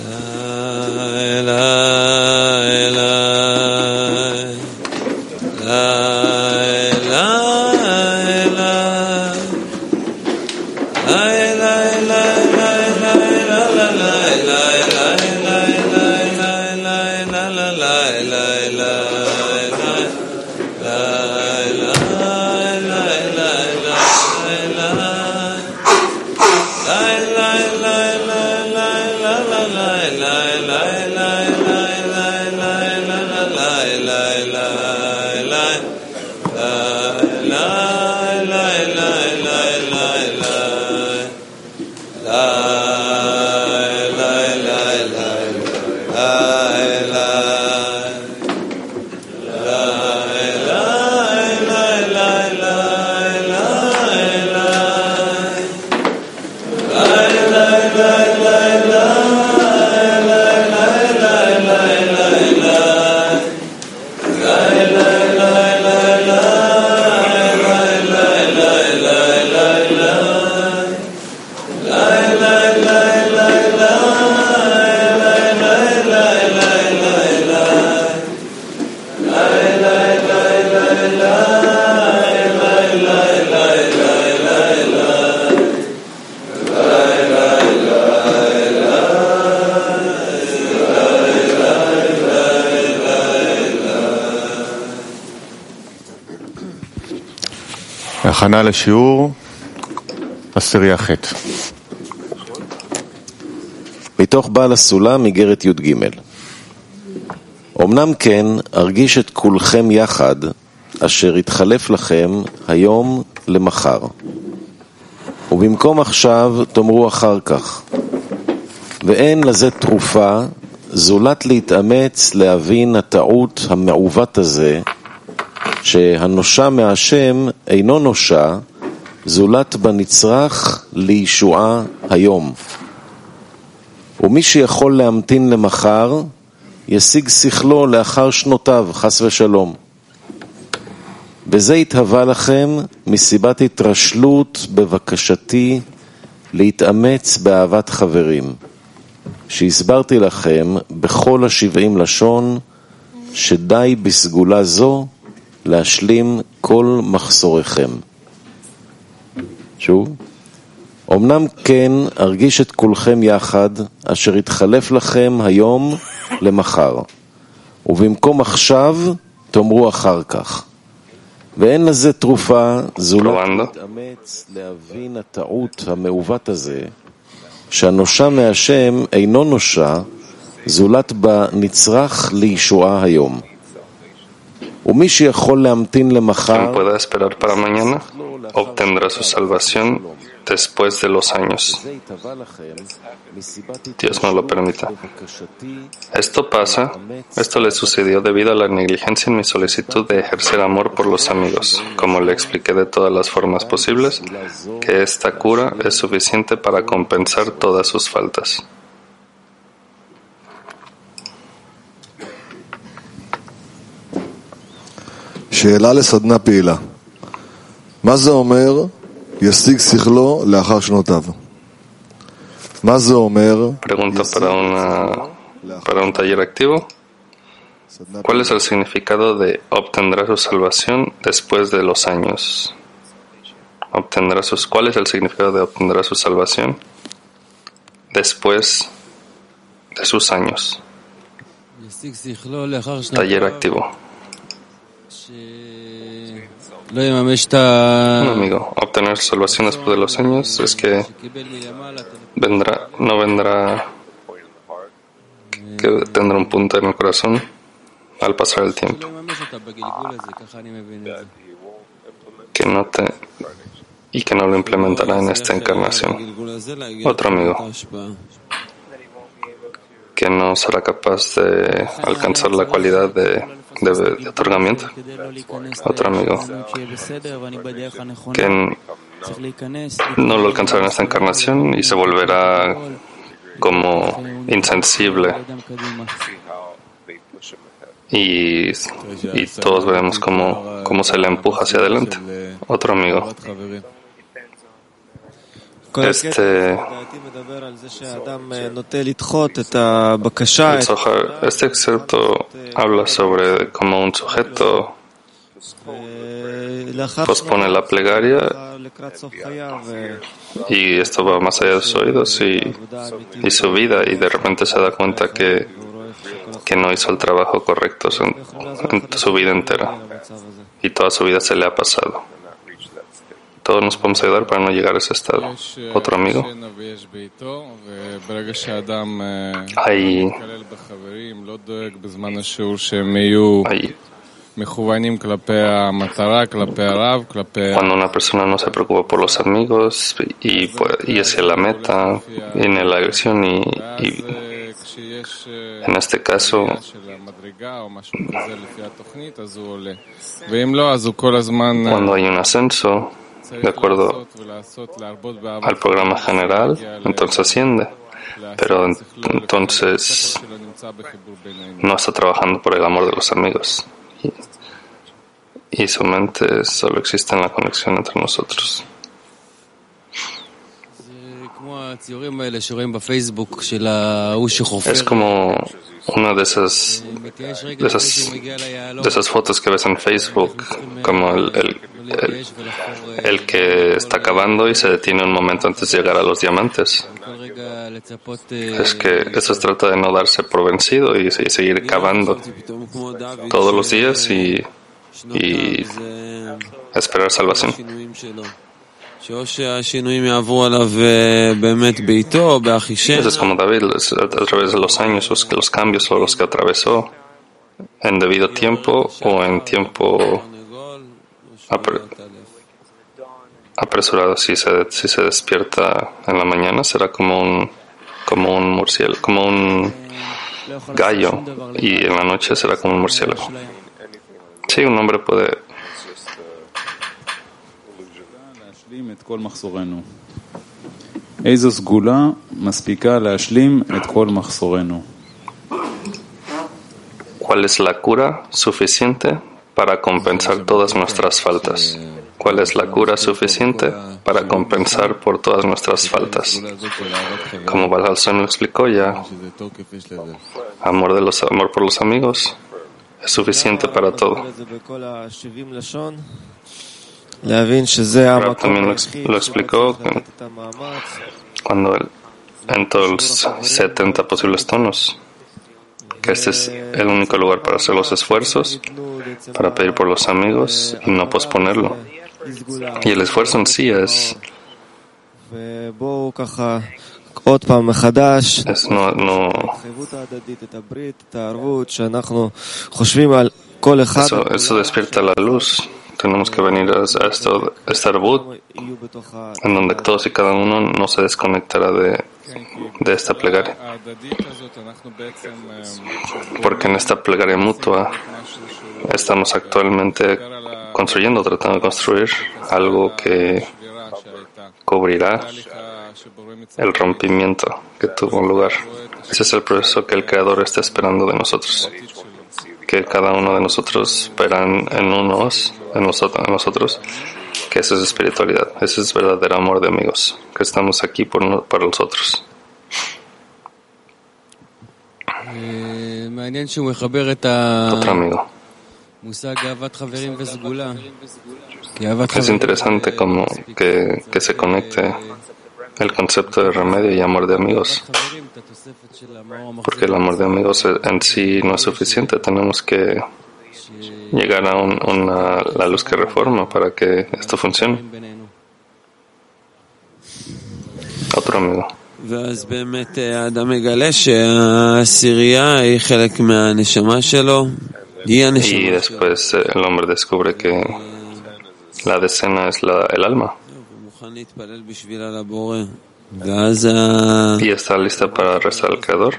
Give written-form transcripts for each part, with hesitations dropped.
הכנה לשיעור עשירייה ח' מתוך בעל הסולם איגרת י"ג. אמנם כן ארגיש את כולכם יחד אשר יתחלף לכם היום למחר, ובמקום עכשיו תאמרו אחר כך, ואין לזה תרופה זולת להתאמץ להבין הטעות המעוות הזה, שהנושע מהשם אינו נושע זולת בנצרך לישועה היום. ומי שיכול להמתין למחר ישיג שכלו לאחר שנותיו, חס ושלום. בזה התהווה לכם מסיבת התרשלות בבקשתי להתאמץ באהבת חברים, שהסברתי לכם בכל 70 לשון שדי בסגולה זו להשלים כל מחסוריכם. שוב, אמנם כן ארגיש את כולכם יחד אשר יתחלף לכם היום למחר, ובמקום עכשיו תאמרו אחר כך, ואין לזה תרופה זולת להתאמץ להבין הטעות המעוות הזה, שהנושע מהשם אינו נושע זולת בנצרך לישועה היום. ומי שיכול להמתין למחר, pueda esperar para mañana, obtendrá su salvación después de los años. Dios no lo permita. Esto le sucedió debido a la negligencia en mi solicitud de ejercer amor por los amigos. Como le expliqué de todas las formas posibles, que esta cura es suficiente para compensar todas sus faltas. שאלה לסדנה פעילה. מה זה אומר ישיג שכלו לאחר שנותיו? מה זה אומר? Pregunta para un taller activo. ¿Cuál es el significado de obtendrá su salvación después de los años? ¿Cuál es el significado de obtendrá su salvación después de sus años? Taller activo. Un amigo, obtener su salvación después de los años es que no vendrá, que tendrá un punto en el corazón al pasar el tiempo, que no lo implementará en esta encarnación. Otro amigo, que no será capaz de alcanzar la cualidad de otorgamiento. Otro amigo, que no lo alcanzará en esta encarnación y se volverá como insensible, y todos veremos cómo se le empuja hacia adelante. Otro amigo, Este excerpto habla sobre cómo un sujeto pospone la plegaria y esto va más allá de sus oídos y su vida, y de repente se da cuenta que no hizo el trabajo correcto en su vida entera y toda su vida se le ha pasado. Todos nos podemos ayudar para no llegar a ese estado. Otro amigo. Hay cuando una persona no se preocupa por los amigos y hacia la meta, viene la agresión y en este caso, cuando hay un ascenso, de acuerdo al programa general, entonces asciende. Pero entonces no está trabajando por el amor de los amigos. Y su mente solo existe en la conexión entre nosotros. Es como una de esas fotos que ves en Facebook, como el que está cavando y se detiene un momento antes de llegar a los diamantes. Es que eso se trata de no darse por vencido y seguir cavando todos los días y esperar salvación. Eso es como David, a través de los años, los cambios o los que atravesó en debido tiempo o en tiempo apresurado. Si se despierta en la mañana, será como un murciélago, como un gallo, y en la noche será como un murciélago. Sí, un hombre puede את כל מחסורנו. איזו סגולה מספיקה להשלים את כל מחסורנו. ¿Cuál es la cura suficiente para compensar todas nuestras faltas? ¿Cuál es la cura suficiente para compensar por todas nuestras faltas? Como Baal Shem explicó ya, amor por los amigos es suficiente para todo. Rab también lo explicó cuando en todos los 70 posibles tonos, que este es el único lugar para hacer los esfuerzos, para pedir por los amigos y no posponerlo. Y el esfuerzo en sí es eso despierta la luz. Tenemos que venir a este arbut en donde todos y cada uno no se desconectará de esta plegaria. Porque en esta plegaria mutua estamos actualmente tratando de construir algo que cubrirá el rompimiento que tuvo lugar. Ese es el proceso que el Creador está esperando de nosotros. Que cada uno de nosotros verán en nosotros, que esa es espiritualidad, ese es verdadero amor de amigos, que estamos aquí para los otros. Otro amigo. Es interesante como que se conecte el concepto de remedio y amor de amigos, porque el amor de amigos en sí no es suficiente. Tenemos que llegar a la luz que reforma para que esto funcione. Otro amigo. Y después el hombre descubre que la decena es el alma. Y está lista para rezar al Creador.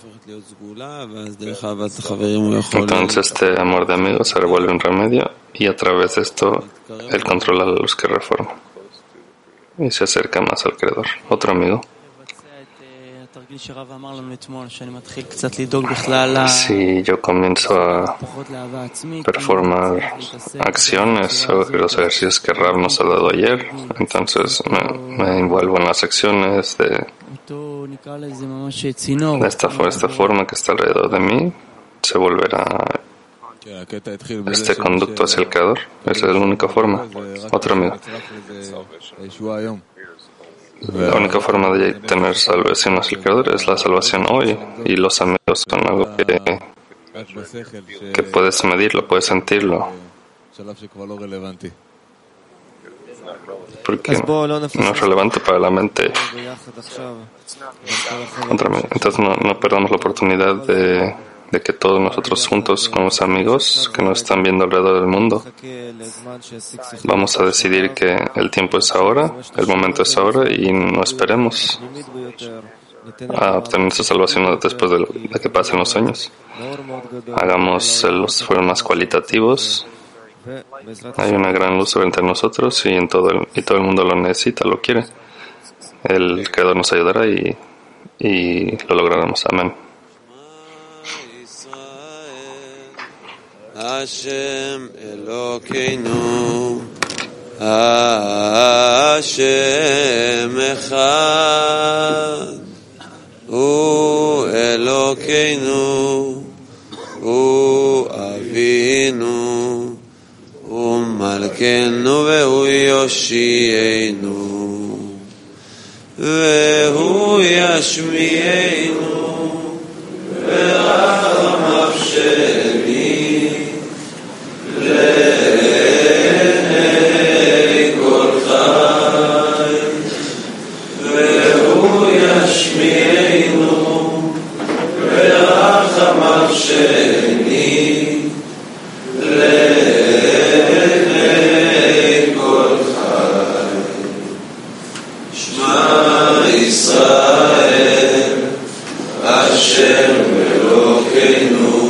Entonces este amor de amigos se revuelve un remedio y a través de esto él controla la luz que reforma y se acerca más al Creador. Otro amigo. Si yo comienzo a performar acciones o los ejercicios que Rav nos ha dado ayer, entonces me envuelvo en las acciones de esta forma que está alrededor de mí, se volverá este conducto hacia el Creador. Esa es la única forma. Otro amigo. La única forma de tener salvación hacia el Creador es la salvación hoy, y los amigos son algo que puedes medirlo, puedes sentirlo, porque no es relevante para la mente. Entonces no perdamos la oportunidad de que todos nosotros juntos con los amigos que nos están viendo alrededor del mundo vamos a decidir que el tiempo es ahora, el momento es ahora, y no esperemos a obtener esa salvación después de que pasen los sueños. Hagamos los esfuerzos más cualitativos. Hay una gran luz entre nosotros y todo el mundo lo necesita, lo quiere. El Creador nos ayudará y lo lograremos. Amén. Hashem Elokeinu, Hashem Echad, Hu Elokeinu, Hu Avinu, Hu Malkeinu, Vehu Yoshieinu, Vehu Yashmienu, Ve'achamav Sheni. Hashem Elokeinu